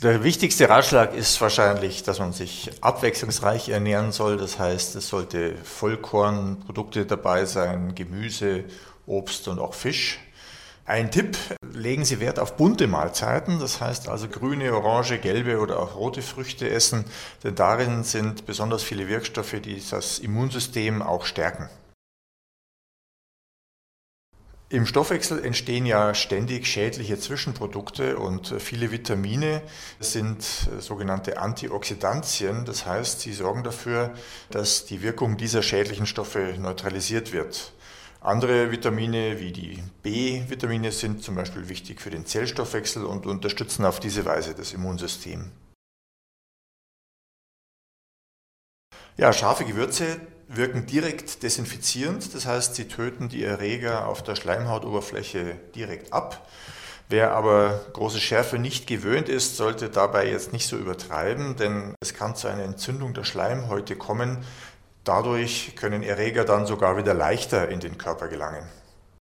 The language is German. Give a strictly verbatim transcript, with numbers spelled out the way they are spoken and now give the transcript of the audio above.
Der wichtigste Ratschlag ist wahrscheinlich, dass man sich abwechslungsreich ernähren soll. Das heißt, es sollte Vollkornprodukte dabei sein, Gemüse, Obst und auch Fisch. Ein Tipp, legen Sie Wert auf bunte Mahlzeiten, das heißt also grüne, orange, gelbe oder auch rote Früchte essen, denn darin sind besonders viele Wirkstoffe, die das Immunsystem auch stärken. Im Stoffwechsel entstehen ja ständig schädliche Zwischenprodukte und viele Vitamine sind sogenannte Antioxidantien. Das heißt, sie sorgen dafür, dass die Wirkung dieser schädlichen Stoffe neutralisiert wird. Andere Vitamine wie die B-Vitamine sind zum Beispiel wichtig für den Zellstoffwechsel und unterstützen auf diese Weise das Immunsystem. Ja, scharfe Gewürze wirken direkt desinfizierend, das heißt, sie töten die Erreger auf der Schleimhautoberfläche direkt ab. Wer aber große Schärfe nicht gewöhnt ist, sollte dabei jetzt nicht so übertreiben, denn es kann zu einer Entzündung der Schleimhäute kommen. Dadurch können Erreger dann sogar wieder leichter in den Körper gelangen.